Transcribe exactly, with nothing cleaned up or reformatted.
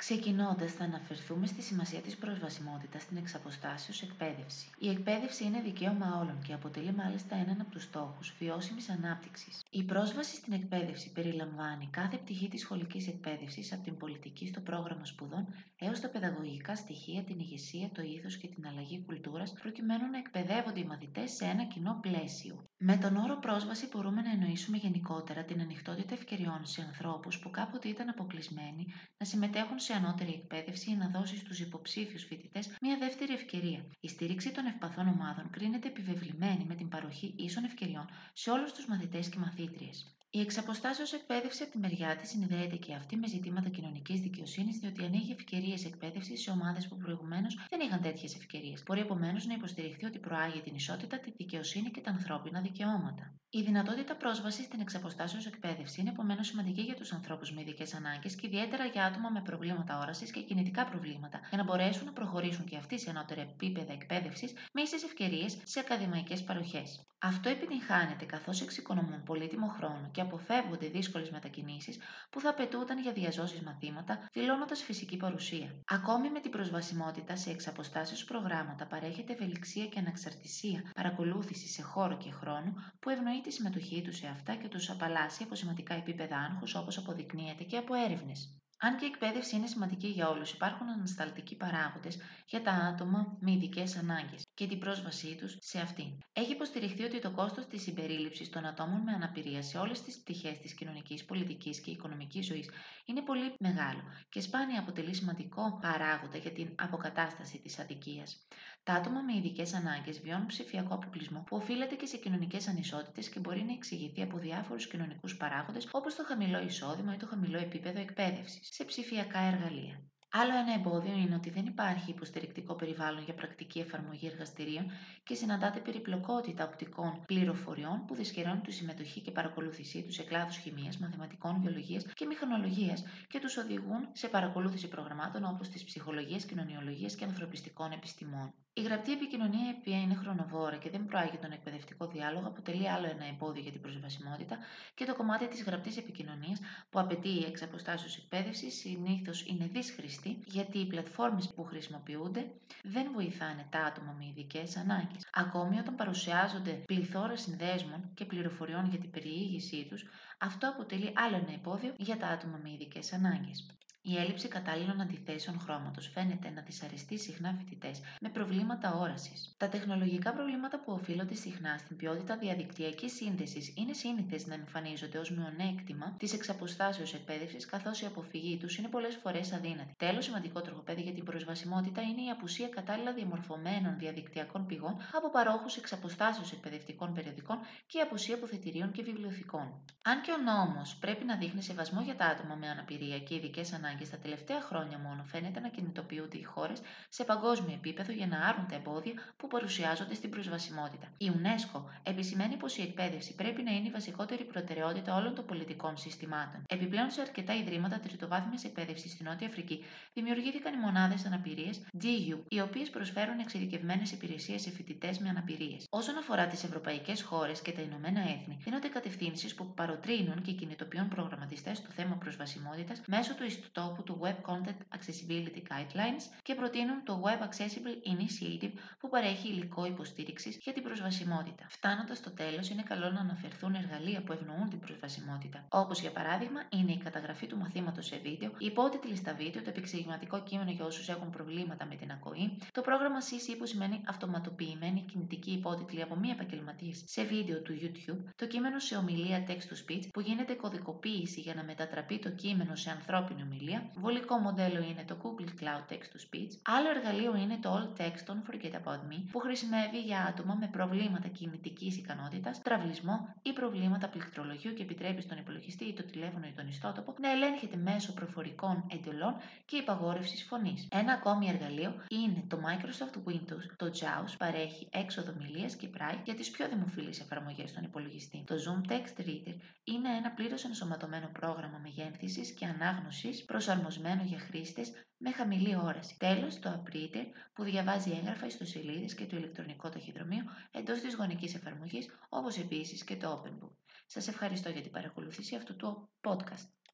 Ξεκινώντας, θα αναφερθούμε στη σημασία της προσβασιμότητας στην εξαποστάσεως εκπαίδευση. Η εκπαίδευση είναι δικαίωμα όλων και αποτελεί μάλιστα έναν από τους στόχους βιώσιμης ανάπτυξης. Η πρόσβαση στην εκπαίδευση περιλαμβάνει κάθε πτυχή της σχολικής εκπαίδευσης, από την πολιτική στο πρόγραμμα σπουδών έως τα παιδαγωγικά στοιχεία, την ηγεσία, το ήθος και την αλλαγή κουλτούρας, προκειμένου να εκπαιδεύονται οι μαθητές σε ένα κοινό πλαίσιο. Με τον όρο πρόσβαση μπορούμε να εννοήσουμε γενικότερα την ανοιχτότητα ευκαιριών σε ανθρώπους που κάποτε ήταν αποκλεισμένοι να συμμετέχουν σε ανώτερη εκπαίδευση ή να δώσει στους υποψήφιους φοιτητές μια δεύτερη ευκαιρία. Η στήριξη των ευπαθών ομάδων κρίνεται επιβεβλημένη με την παροχή ίσων ευκαιριών σε όλους τους μαθητές και μαθήτριες. Η εξαποστάσεως εκπαίδευση από τη μεριά της συνδέεται και αυτή με ζητήματα κοινωνικής δικαιοσύνης, διότι ανοίγει ευκαιρίες εκπαίδευσης σε ομάδες που προηγουμένως δεν είχαν τέτοιες ευκαιρίες. Μπορεί επομένως να υποστηριχθεί ότι προάγει την ισότητα, τη δικαιοσύνη και τα ανθρώπινα δικαιώματα. Η δυνατότητα πρόσβασης στην εξαποστάσεως εκπαίδευση είναι επομένως σημαντική για τους ανθρώπους με ειδικές ανάγκες και ιδιαίτερα για άτομα με προβλήματα όρασης και κινητικά προβλήματα, για να μπορέσουν να προχωρήσουν και αυτοί σε ανώτερα επίπεδα εκπαίδευσης με ίσες ευκαιρίες σε ακαδημαϊκές παροχές. Αυτό επιτυγχάνεται καθώς εξοικονομούν πολύτιμο χρόνο και αποφεύγονται δύσκολες μετακινήσεις που θα απαιτούνταν για διαζώσεις μαθήματα, δηλώνοντας φυσική παρουσία. Ακόμη με την προσβασιμότητα σε εξαποστάσεως προγράμματα παρέχεται ευελιξία και αναξαρτησία παρακολούθηση σε χώρο και χρόνο που ευνοεί τη συμμετοχή τους σε αυτά και τους απαλλάσσει από σημαντικά επίπεδα άγχους, όπως αποδεικνύεται και από έρευνες. Αν και η εκπαίδευση είναι σημαντική για όλους, υπάρχουν ανασταλτικοί παράγοντες για τα άτομα με ειδικές ανάγκες και την πρόσβασή τους σε αυτήν. Έχει υποστηριχθεί ότι το κόστος της συμπερίληψης των ατόμων με αναπηρία σε όλες τις πτυχές της κοινωνικής, πολιτικής και οικονομικής ζωής είναι πολύ μεγάλο και σπάνια αποτελεί σημαντικό παράγοντα για την αποκατάσταση της αδικίας. Τα άτομα με ειδικές ανάγκες βιώνουν ψηφιακό αποκλεισμό που οφείλεται και σε κοινωνικές ανισότητες και μπορεί να εξηγηθεί από διάφορους κοινωνικούς παράγοντες, όπως το χαμηλό εισόδημα ή το χαμηλό επίπεδο εκπαίδευσης σε ψηφιακά εργαλεία. Άλλο ένα εμπόδιο είναι ότι δεν υπάρχει υποστηρικτικό περιβάλλον για πρακτική εφαρμογή εργαστηρίων και συναντάται περιπλοκότητα οπτικών πληροφοριών που δυσχεραίνουν τη συμμετοχή και παρακολούθησή του σε κλάδους χημείας, μαθηματικών, βιολογίας και μηχανολογίας και τους οδηγούν σε παρακολούθηση προγραμμάτων όπως της ψυχολογίας, κοινωνιολογίας και ανθρωπιστικών επιστημών. Η γραπτή επικοινωνία, η οποία είναι χρονοβόρα και δεν προάγει τον εκπαιδευτικό διάλογο, αποτελεί άλλο ένα εμπόδιο για την προσβασιμότητα και το κομμάτι της γραπτής επικοινωνίας που απαιτεί η εξαποστάσεως εκπαίδευση συνήθως είναι δυσχρηστή, γιατί οι πλατφόρμες που χρησιμοποιούνται δεν βοηθάνε τα άτομα με ειδικές ανάγκες. Ακόμη, όταν παρουσιάζονται πληθώρα συνδέσμων και πληροφοριών για την περιήγησή τους, αυτό αποτελεί άλλο ένα εμπόδιο για τα άτομα με ειδικές ανάγκες. Η έλλειψη κατάλληλων αντιθέσεων χρώματος φαίνεται να δυσαρεστεί συχνά φοιτητές με προβλήματα όρασης. Τα τεχνολογικά προβλήματα που οφείλονται συχνά στην ποιότητα διαδικτυακής σύνδεσης είναι σύνηθες να εμφανίζονται ως μειονέκτημα της εξαποστάσεως εκπαίδευσης, καθώς η αποφυγή τους είναι πολλές φορές αδύνατη. Τέλος, σημαντικό τροχοπέδι για την προσβασιμότητα είναι η απουσία κατάλληλα διαμορφωμένων διαδικτυακών πηγών από παρόχους εξαποστάσεως εκπαιδευτικών περιοδικών και η απουσία αποθετηρίων και βιβλιοθηκών. Αν και ο νόμος πρέπει να δείχνει σεβασμό για τα άτομα με αναπηρία και ειδικές ανάγκες, τα τελευταία χρόνια μόνο φαίνεται να κινητοποιούνται οι χώρες σε παγκόσμιο επίπεδο για να άρουν τα εμπόδια που παρουσιάζονται στην προσβασιμότητα. Η UNESCO επισημαίνει πως η εκπαίδευση πρέπει να είναι η βασικότερη προτεραιότητα όλων των πολιτικών συστημάτων. Επιπλέον, σε αρκετά ιδρύματα τριτοβάθμιας εκπαίδευσης στη Νότια Αφρική δημιουργήθηκαν οι μονάδες αναπηρίας ντι γιου, οι οποίες προσφέρουν εξειδικευμένες υπηρεσίες σε φοιτητές με αναπηρίες. Όσον αφορά τις ευρωπαϊκές χώρες και τα Ηνωμένα Έθνη, δίνονται κατευθύνσεις που παροτρύνουν και κινητοποιούν προγραμματιστές στο θέμα προσβασιμότητας μέσω του ιστοτόπου του Web Content Accessibility Guidelines και προτείνουν το Web Accessible Initiative που παρέχει υλικό υποστήριξης για την προσβασιμότητα. Φτάνοντας στο τέλος, είναι καλό να αναφερθούν εργαλεία που ευνοούν την προσβασιμότητα, όπως για παράδειγμα είναι η καταγραφή του μαθήματος σε βίντεο, η υπότιτλοι στα βίντεο, το επεξηγηματικό κείμενο για όσους έχουν προβλήματα με την ακοή, το πρόγραμμα σι σι που σημαίνει αυτοματοποιημένη κινητική υπότιτλοι από μη επαγγελματίες σε βίντεο του YouTube, το κείμενο σε ομιλία text-to-speech που γίνεται κωδικοποίηση για να μετατραπεί το κείμενο σε ανθρώπινη ομιλία. Βολικό μοντέλο είναι το Google Cloud Text-to-Speech. Άλλο εργαλείο είναι το All Text Don't Forget About Me που χρησιμεύει για άτομα με προβλήματα κινητικής ικανότητας, τραυλισμό ή προβλήματα πληκτρολογίου και επιτρέπει στον υπολογιστή ή το τηλέφωνο ή τον ιστότοπο να ελέγχεται μέσω προφορικών εντολών και υπαγόρευσης φωνής. Ένα ακόμη εργαλείο είναι το Microsoft Windows. Το τζάους παρέχει έξοδο ομιλίας και braille για τις πιο δημοφιλείς εφαρμογές στον υπολογιστή. Το Zoom Text Reader είναι ένα πλήρως ενσωματωμένο πρόγραμμα μεγένθησης και ανάγνωσης προσαρμοσμένο για χρήστες με χαμηλή όραση. Τέλος, το AppReader που διαβάζει έγγραφα, ιστοσελίδες και το ηλεκτρονικό ταχυδρομείο εντός της γωνικής εφαρμογής, όπως επίσης και το OpenBook. Σας ευχαριστώ για την παρακολούθηση αυτού του podcast.